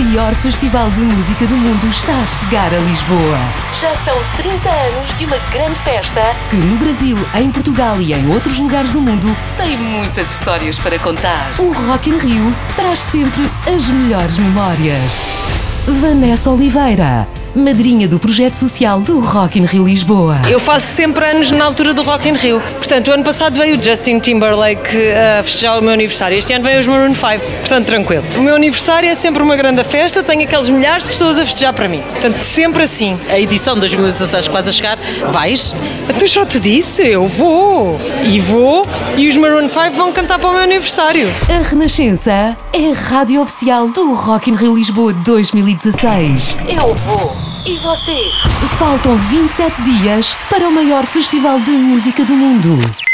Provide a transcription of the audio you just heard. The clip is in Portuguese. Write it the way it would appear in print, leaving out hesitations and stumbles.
maior festival de música do mundo está a chegar a Lisboa. Já são 30 anos de uma grande festa que no Brasil, em Portugal e em outros lugares do mundo tem muitas histórias para contar. O Rock in Rio traz sempre as melhores memórias. Vanessa Oliveira, madrinha do projeto social do Rock in Rio Lisboa. Eu faço sempre anos na altura do Rock in Rio. Portanto, o ano passado veio o Justin Timberlake a festejar o meu aniversário. Este ano veio os Maroon 5. Portanto, tranquilo. O meu aniversário é sempre uma grande festa. Tenho aqueles milhares de pessoas a festejar para mim. Portanto, sempre assim. A edição de 2016 quase a chegar. Vais? Tu já te disse, eu vou. E os Maroon 5 vão cantar para o meu aniversário. A Renascença é a rádio oficial do Rock in Rio Lisboa 2016. Eu vou. E você? Faltam 27 dias para o maior festival de música do mundo.